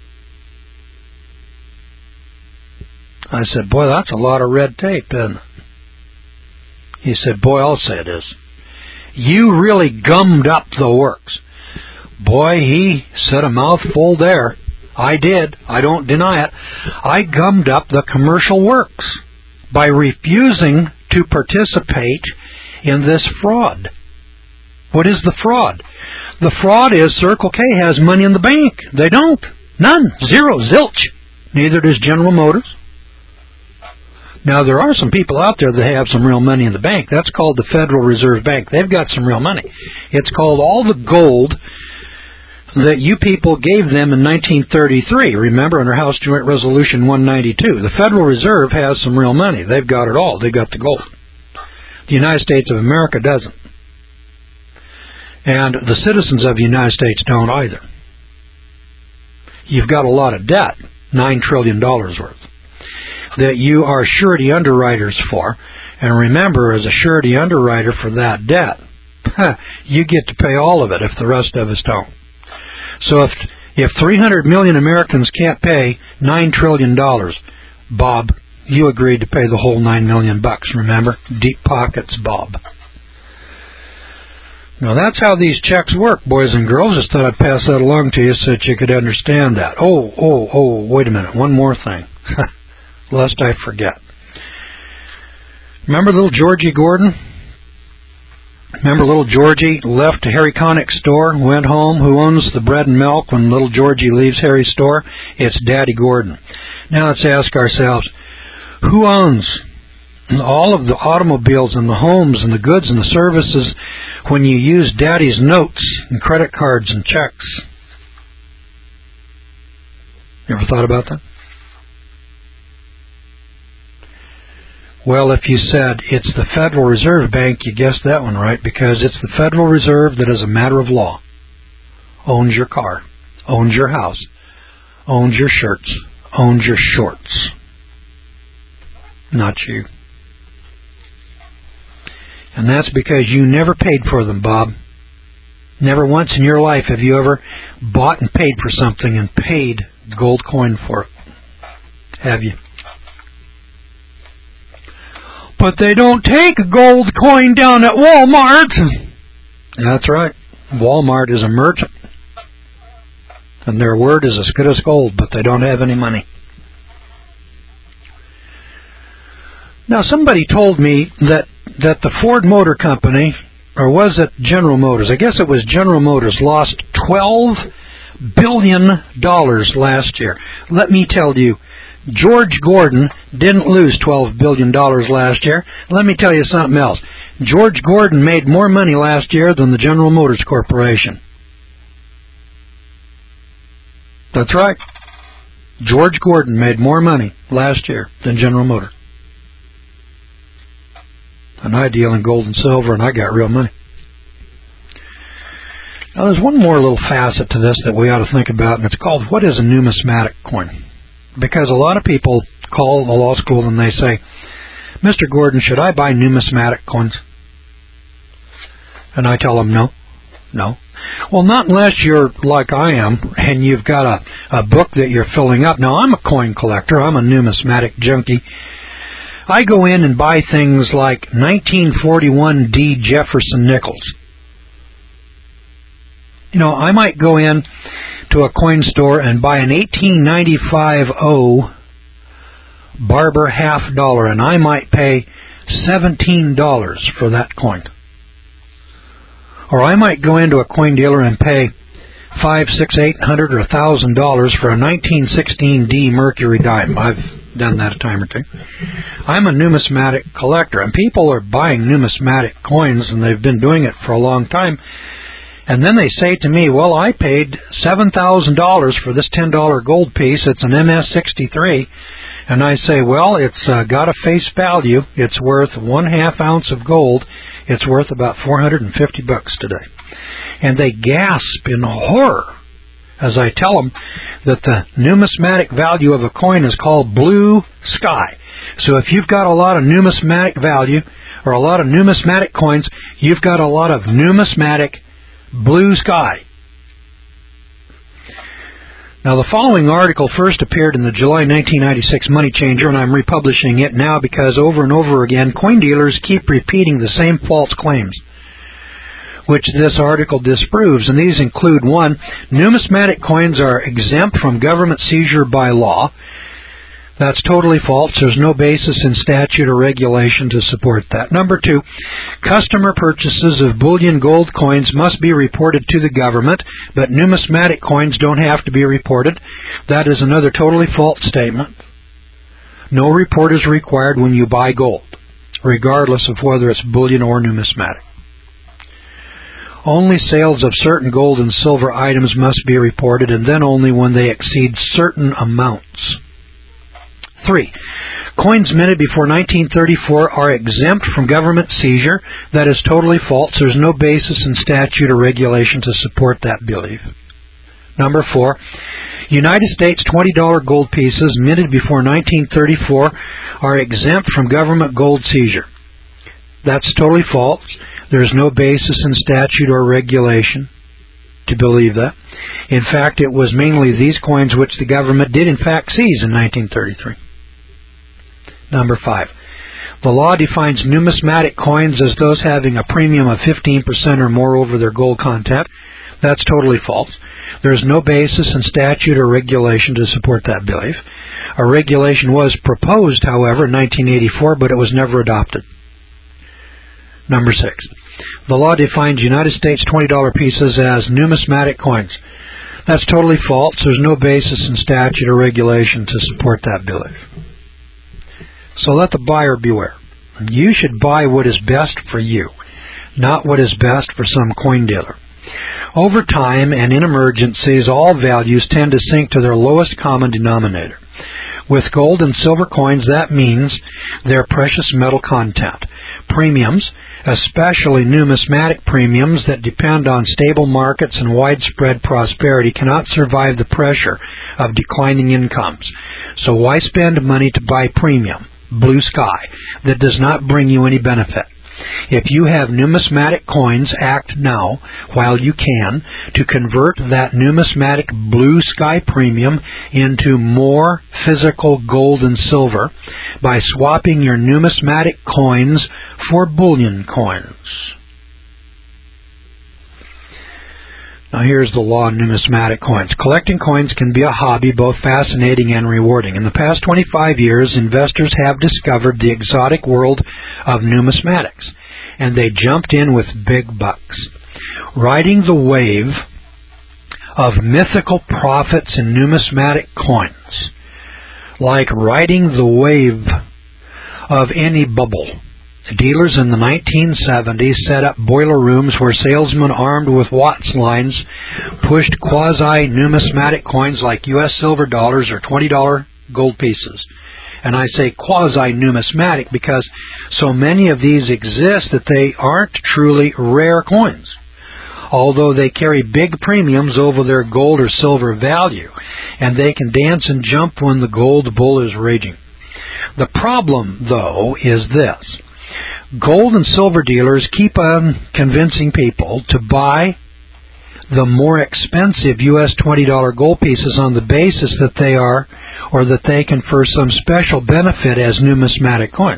I said, boy, that's a lot of red tape, isn't it? He said, boy, I'll say it is. You really gummed up the works. Boy, he said a mouthful there. I did. I don't deny it. I gummed up the commercial works by refusing to participate in this fraud. What is the fraud? The fraud is Circle K has money in the bank. They don't. None. Zero. Zilch. Neither does General Motors. Now, there are some people out there that have some real money in the bank. That's called the Federal Reserve Bank. They've got some real money. It's called all the gold that you people gave them in nineteen thirty-three. Remember, under House Joint Resolution one ninety-two. The Federal Reserve has some real money. They've got it all. They've got the gold. The United States of America doesn't. And the citizens of the United States don't either. You've got a lot of debt, nine trillion dollars worth, that you are surety underwriters for. And remember, as a surety underwriter for that debt, you get to pay all of it if the rest of us don't. So if if three hundred million Americans can't pay nine trillion dollars, Bob, you agreed to pay the whole nine million bucks, remember? Deep pockets, Bob. Now that's how these checks work, boys and girls. Just thought I'd pass that along to you so that you could understand that. Oh, oh, oh, wait a minute. One more thing. Lest I forget. Remember little Georgie Gordon? Remember little Georgie left Harry Connick's store, went home? Who owns the bread and milk when little Georgie leaves Harry's store? It's Daddy Gordon. Now let's ask ourselves, who owns all of the automobiles and the homes and the goods and the services when you use Daddy's notes and credit cards and checks? You ever thought about that? Well, if you said it's the Federal Reserve Bank, you guessed that one right, because it's the Federal Reserve that, as a matter of law, owns your car, owns your house, owns your shirts, owns your shorts. Not you. And that's because you never paid for them, Bob. Never once in your life have you ever bought and paid for something and paid gold coin for it. Have you? But they don't take a gold coin down at Walmart. That's right. Walmart is a merchant. And their word is as good as gold, but they don't have any money. Now, somebody told me that, that the Ford Motor Company, or was it General Motors? I guess it was General Motors, lost twelve billion dollars last year. Let me tell you, George Gordon didn't lose twelve billion dollars last year. Let me tell you something else. George Gordon made more money last year than the General Motors Corporation. That's right. George Gordon made more money last year than General Motors. And I deal in gold and silver, and I got real money. Now, there's one more little facet to this that we ought to think about, and it's called, what is a numismatic coin? Because a lot of people call the law school and they say, Mister Gordon, should I buy numismatic coins? And I tell them, no, no. Well, not unless you're like I am, and you've got a, a book that you're filling up. Now, I'm a coin collector. I'm a numismatic junkie. I go in and buy things like nineteen forty-one D Jefferson nickels. You know, I might go in to a coin store and buy an eighteen ninety-five O Barber half dollar, and I might pay seventeen dollars for that coin. Or I might go into a coin dealer and pay five, six, eight hundred, or a thousand dollars for a nineteen sixteen D Mercury dime. I've done that a time or two. I'm a numismatic collector, and people are buying numismatic coins, and they've been doing it for a long time. And then they say to me, well, I paid seven thousand dollars for this ten dollar gold piece. It's an M S sixty-three. And I say, well, it's uh, got a face value. It's worth one half ounce of gold. It's worth about four hundred fifty bucks today. And they gasp in horror as I tell them that the numismatic value of a coin is called blue sky. So if you've got a lot of numismatic value or a lot of numismatic coins, you've got a lot of numismatic blue sky. Now, the following article first appeared in the July nineteen ninety-six Money Changer, and I'm republishing it now because over and over again, coin dealers keep repeating the same false claims, which this article disproves. And these include, one, numismatic coins are exempt from government seizure by law. That's totally false. There's no basis in statute or regulation to support that. Number two, customer purchases of bullion gold coins must be reported to the government, but numismatic coins don't have to be reported. That is another totally false statement. No report is required when you buy gold, regardless of whether it's bullion or numismatic. Only sales of certain gold and silver items must be reported, and then only when they exceed certain amounts. Three, coins minted before nineteen thirty-four are exempt from government seizure. That is totally false. There's no basis in statute or regulation to support that belief. Number four, United States twenty dollar gold pieces minted before nineteen thirty-four are exempt from government gold seizure. That's totally false. There's no basis in statute or regulation to believe that. In fact, it was mainly these coins which the government did in fact seize in nineteen thirty-three. Number five, the law defines numismatic coins as those having a premium of fifteen percent or more over their gold content. That's totally false. There's no basis in statute or regulation to support that belief. A regulation was proposed, however, in nineteen eighty-four, but it was never adopted. Number six, the law defines United States twenty dollar pieces as numismatic coins. That's totally false. There's no basis in statute or regulation to support that belief. So let the buyer beware. You should buy what is best for you, not what is best for some coin dealer. Over time and in emergencies, all values tend to sink to their lowest common denominator. With gold and silver coins, that means their precious metal content. Premiums, especially numismatic premiums that depend on stable markets and widespread prosperity, cannot survive the pressure of declining incomes. So why spend money to buy premium, blue sky, that does not bring you any benefit? If you have numismatic coins, act now, while you can, to convert that numismatic blue sky premium into more physical gold and silver by swapping your numismatic coins for bullion coins. Now here's the law on numismatic coins. Collecting coins can be a hobby, both fascinating and rewarding. In the past twenty-five years, investors have discovered the exotic world of numismatics, and they jumped in with big bucks. Riding the wave of mythical profits in numismatic coins, like riding the wave of any bubble. Dealers in the nineteen seventies set up boiler rooms where salesmen armed with Watts lines pushed quasi-numismatic coins like U S silver dollars or twenty dollar gold pieces. And I say quasi-numismatic because so many of these exist that they aren't truly rare coins, although they carry big premiums over their gold or silver value, and they can dance and jump when the gold bull is raging. The problem, though, is this. Gold and silver dealers keep on convincing people to buy the more expensive U S twenty dollar gold pieces on the basis that they are, or that they confer some special benefit as numismatic coins.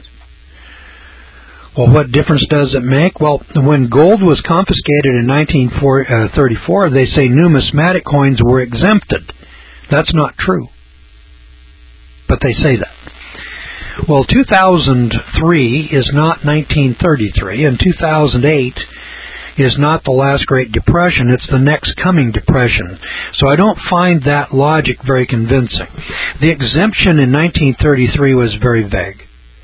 Well, what difference does it make? Well, when gold was confiscated in nineteen thirty-four, they say numismatic coins were exempted. That's not true, but they say that. Well, two thousand three is not nineteen thirty-three, and two thousand eight is not the last Great Depression. It's the next coming depression. So I don't find that logic very convincing. The exemption in nineteen thirty-three was very vague.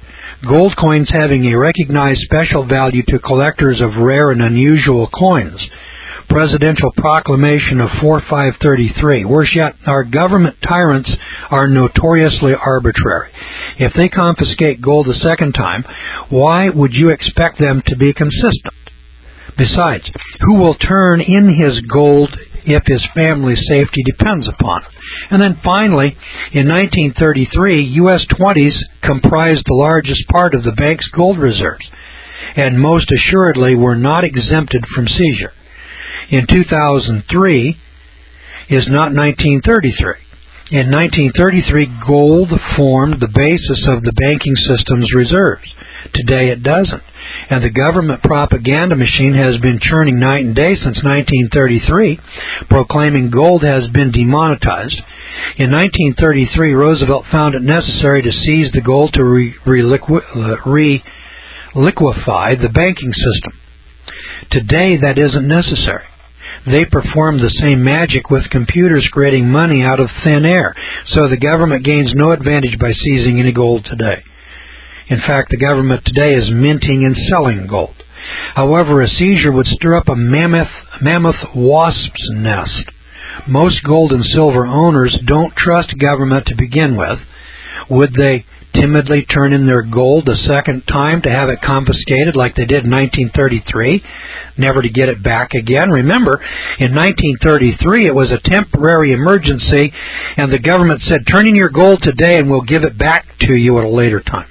Gold coins having a recognized special value to collectors of rare and unusual coins. Presidential Proclamation of four five thirty-three. Worse yet, our government tyrants are notoriously arbitrary. If they confiscate gold a second time, why would you expect them to be consistent? Besides, who will turn in his gold if his family's safety depends upon it? And then finally, in nineteen thirty-three, U S twenties comprised the largest part of the bank's gold reserves, and most assuredly were not exempted from seizure. In two thousand three is not nineteen thirty-three. In nineteen thirty-three, gold formed the basis of the banking system's reserves. Today it doesn't. And the government propaganda machine has been churning night and day since nineteen thirty-three, proclaiming gold has been demonetized. In nineteen thirty-three, Roosevelt found it necessary to seize the gold to re- reliqu- re- liquefy the banking system. Today, that isn't necessary. They perform the same magic with computers creating money out of thin air, so the government gains no advantage by seizing any gold today. In fact, the government today is minting and selling gold. However, a seizure would stir up a mammoth, mammoth wasp's nest. Most gold and silver owners don't trust government to begin with. Would they timidly turn in their gold a second time to have it confiscated like they did in nineteen thirty-three, never to get it back again? Remember, in nineteen thirty-three it was a temporary emergency, and the government said, turn in your gold today and we'll give it back to you at a later time.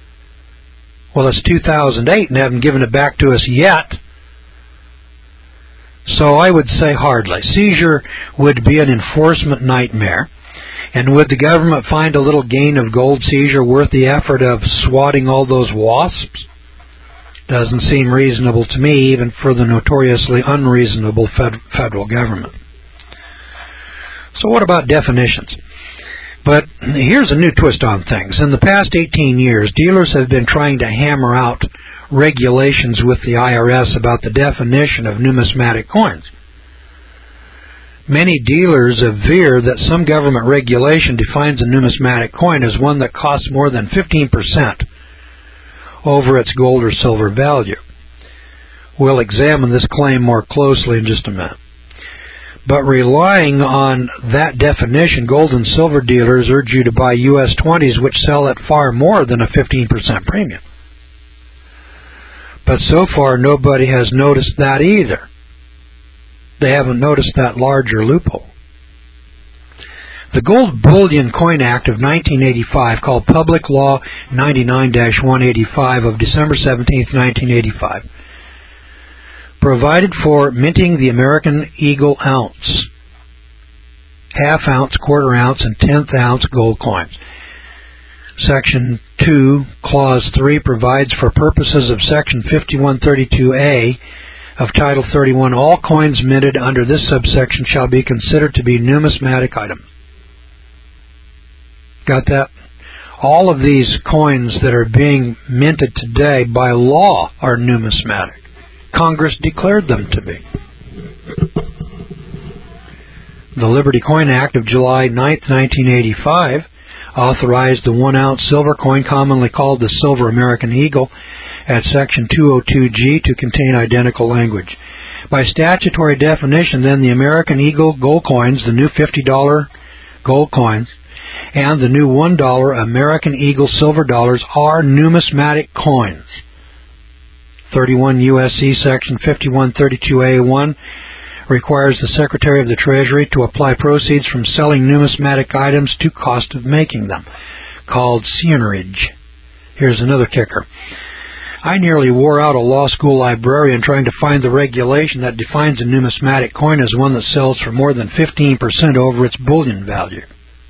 Well, it's two thousand eight and they haven't given it back to us yet. So I would say hardly. Seizure would be an enforcement nightmare. And would the government find a little gain of gold seizure worth the effort of swatting all those wasps? Doesn't seem reasonable to me, even for the notoriously unreasonable fed- federal government. So what about definitions? But here's a new twist on things. In the past eighteen years, dealers have been trying to hammer out regulations with the I R S about the definition of numismatic coins. Many dealers aver that some government regulation defines a numismatic coin as one that costs more than fifteen percent over its gold or silver value. We'll examine this claim more closely in just a minute. But relying on that definition, gold and silver dealers urge you to buy U S twenties which sell at far more than a fifteen percent premium. But so far nobody has noticed that either. They haven't noticed that larger loophole. The Gold Bullion Coin Act of nineteen eighty-five, called Public Law ninety-nine dash one eighty-five of December seventeenth, nineteen eighty-five, provided for minting the American Eagle ounce, half ounce, quarter ounce, and tenth ounce gold coins. Section two, Clause three provides for purposes of Section fifty-one thirty-two A of Title thirty-one, all coins minted under this subsection shall be considered to be numismatic items. Got that? All of these coins that are being minted today by law are numismatic. Congress declared them to be. The Liberty Coin Act of July ninth, nineteen eighty-five, authorized the one-ounce silver coin, commonly called the Silver American Eagle, at Section two oh two G to contain identical language. By statutory definition, then, the American Eagle gold coins, the new fifty dollar gold coins, and the new one dollar American Eagle silver dollars are numismatic coins. thirty-one U S C Section fifty-one thirty-two A one requires the Secretary of the Treasury to apply proceeds from selling numismatic items to cost of making them, called seigniorage. Here's another kicker. I nearly wore out a law school librarian trying to find the regulation that defines a numismatic coin as one that sells for more than fifteen percent over its bullion value.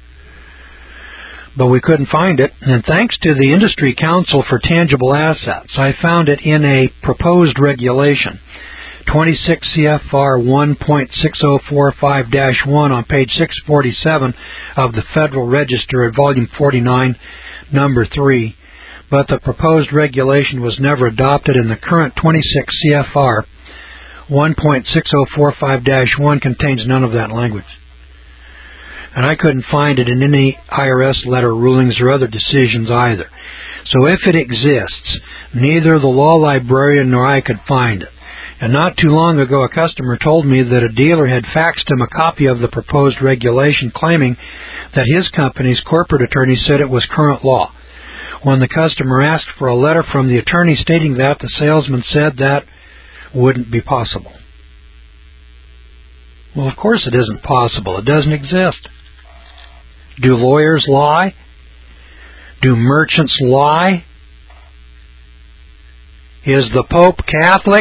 But we couldn't find it, and thanks to the Industry Council for Tangible Assets, I found it in a proposed regulation, twenty-six C F R one point six oh four five dash one on page six forty-seven of the Federal Register at volume forty-nine, number three, but the proposed regulation was never adopted, and the current twenty-six C F R one point six oh four five dash one contains none of that language. And I couldn't find it in any I R S letter rulings or other decisions either. So if it exists, neither the law librarian nor I could find it. And not too long ago, a customer told me that a dealer had faxed him a copy of the proposed regulation, claiming that his company's corporate attorney said it was current law. When the customer asked for a letter from the attorney stating that, the salesman said that wouldn't be possible. Well, of course it isn't possible. It doesn't exist. Do lawyers lie? Do merchants lie? Is the Pope Catholic?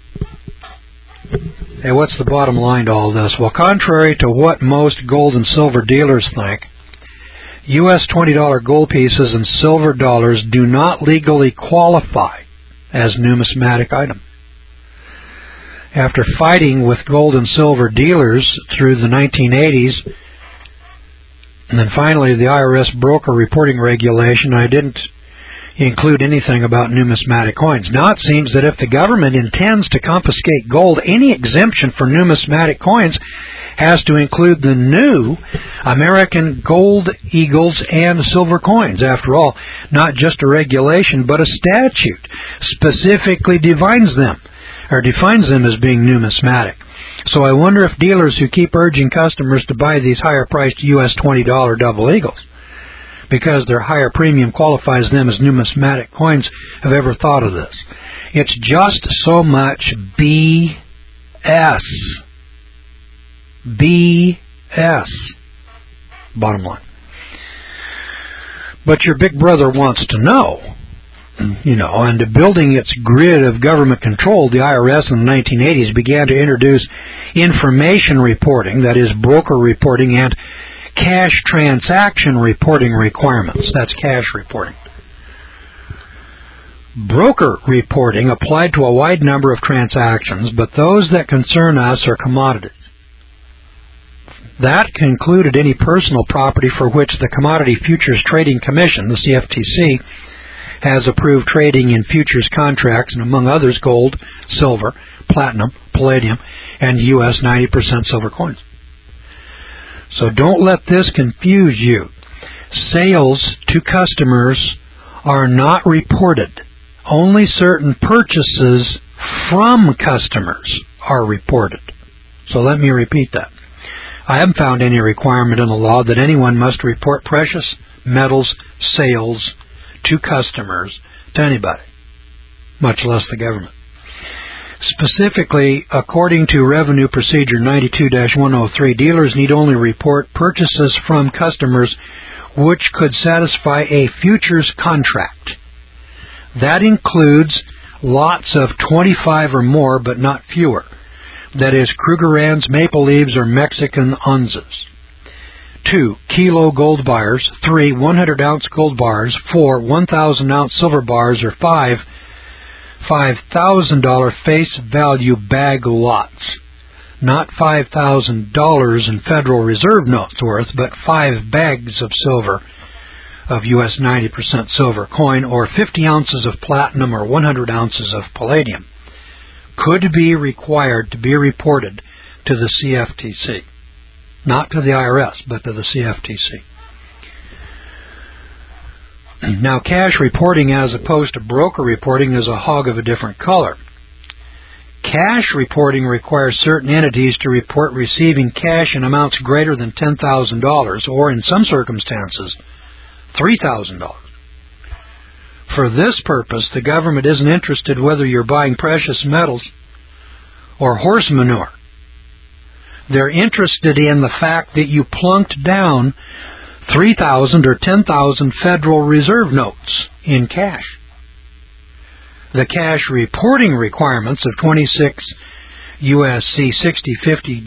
Hey, what's the bottom line to all this? Well, contrary to what most gold and silver dealers think, U S twenty dollar gold pieces and silver dollars do not legally qualify as numismatic items. After fighting with gold and silver dealers through the nineteen eighties, and then finally the I R S broker reporting regulation, I didn't include anything about numismatic coins. Now it seems that if the government intends to confiscate gold, any exemption for numismatic coins has to include the new American gold eagles and silver coins. After all, not just a regulation, but a statute specifically defines them, or defines them as being numismatic. So I wonder if dealers who keep urging customers to buy these higher-priced U S twenty dollar double eagles because their higher premium qualifies them as numismatic coins have ever thought of this. It's just so much B S. B S. Bottom line. But your big brother wants to know. You know, and building its grid of government control, the I R S in the nineteen eighties began to introduce information reporting, that is, broker reporting, and cash transaction reporting requirements. That's cash reporting. Broker reporting applied to a wide number of transactions, but those that concern us are commodities. That included any personal property for which the Commodity Futures Trading Commission, the C F T C, has approved trading in futures contracts, and among others, gold, silver, platinum, palladium, and U S ninety percent silver coins. So don't let this confuse you. Sales to customers are not reported. Only certain purchases from customers are reported. So let me repeat that. I haven't found any requirement in the law that anyone must report precious metals sales to customers, to anybody, much less the government. Specifically, according to Revenue Procedure ninety-two dash one oh three, dealers need only report purchases from customers which could satisfy a futures contract. That includes lots of twenty-five or more, but not fewer. That is, Krugerrands, Maple Leaves, or Mexican Unzas. Two, kilo gold bars. Three, one hundred ounce gold bars. Four, one thousand ounce silver bars. Or five, five thousand dollars face value bag lots. Not five thousand dollars in Federal Reserve notes worth, but five bags of silver, of U S ninety percent silver coin, or fifty ounces of platinum, or one hundred ounces of palladium, could be required to be reported to the C F T C. Not to the I R S, but to the C F T C. Now, cash reporting as opposed to broker reporting is a hog of a different color. Cash reporting requires certain entities to report receiving cash in amounts greater than ten thousand dollars, or in some circumstances, three thousand dollars. For this purpose, the government isn't interested whether you're buying precious metals or horse manure. They're interested in the fact that you plunked down three thousand or ten thousand Federal Reserve notes in cash. The cash reporting requirements of twenty-six U S C sixty fifty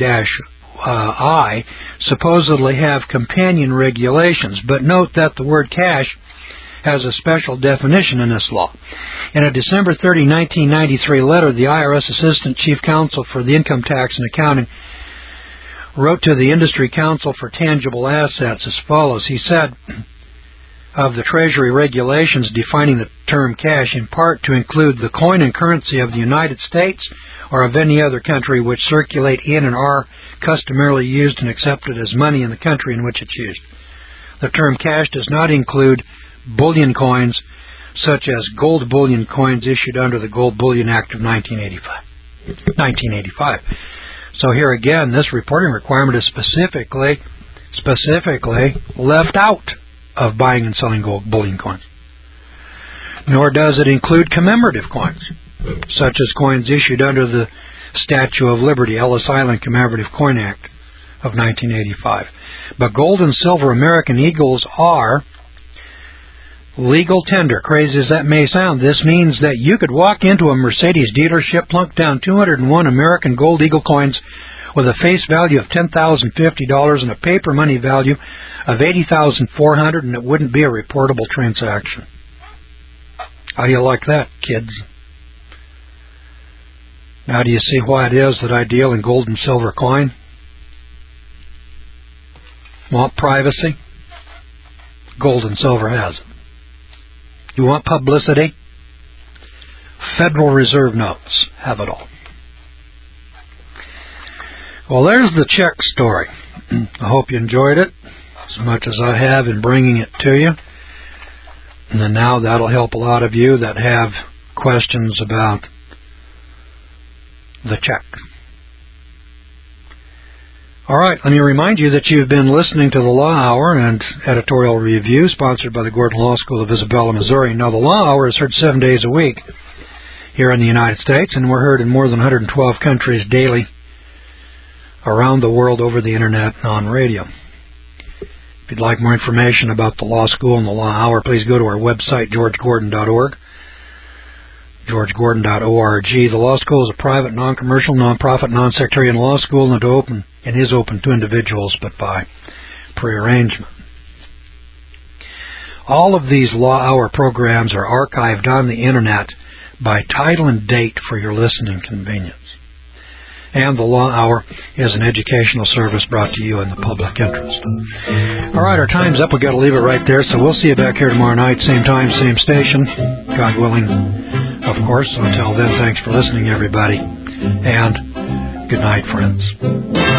I supposedly have companion regulations, but note that the word cash has a special definition in this law. In a December thirtieth, nineteen ninety-three letter, the I R S Assistant Chief Counsel for the Income Tax and Accounting wrote to the Industry Council for Tangible Assets as follows. He said, of the Treasury regulations defining the term cash in part to include the coin and currency of the United States or of any other country which circulate in and are customarily used and accepted as money in the country in which it's used. The term cash does not include bullion coins such as gold bullion coins issued under the Gold Bullion Act of nineteen eighty-five. nineteen eighty-five. So here again, this reporting requirement is specifically, specifically left out of buying and selling gold bullion coins. Nor does it include commemorative coins, such as coins issued under the Statue of Liberty, Ellis Island Commemorative Coin Act of nineteen eighty-five. But gold and silver American Eagles are legal tender. Crazy as that may sound, this means that you could walk into a Mercedes dealership, plunk down two hundred one American Gold Eagle coins with a face value of ten thousand fifty dollars and a paper money value of eighty thousand four hundred dollars, and it wouldn't be a reportable transaction. How do you like that, kids? Now do you see why it is that I deal in gold and silver coin? Want privacy? Gold and silver has it. You want publicity? Federal Reserve notes have it all. Well, there's the check story. I hope you enjoyed it as much as I have in bringing it to you. And then now that'll help a lot of you that have questions about the check. All right, let me remind you that you've been listening to the Law Hour and editorial review sponsored by the Gordon Law School of Isabella, Missouri. Now, the Law Hour is heard seven days a week here in the United States, and we're heard in more than one hundred twelve countries daily around the world over the Internet and on radio. If you'd like more information about the Law School and the Law Hour, please go to our website, george gordon dot org. george gordon dot org. The Law School is a private, non-commercial, non-profit, non-sectarian law school and open and is open to individuals, but by prearrangement. All of these Law Hour programs are archived on the Internet by title and date for your listening convenience. And the Law Hour is an educational service brought to you in the public interest. All right, our time's up. We've got to leave it right there, so we'll see you back here tomorrow night, same time, same station, God willing, of course. Until then, thanks for listening, everybody, and good night, friends.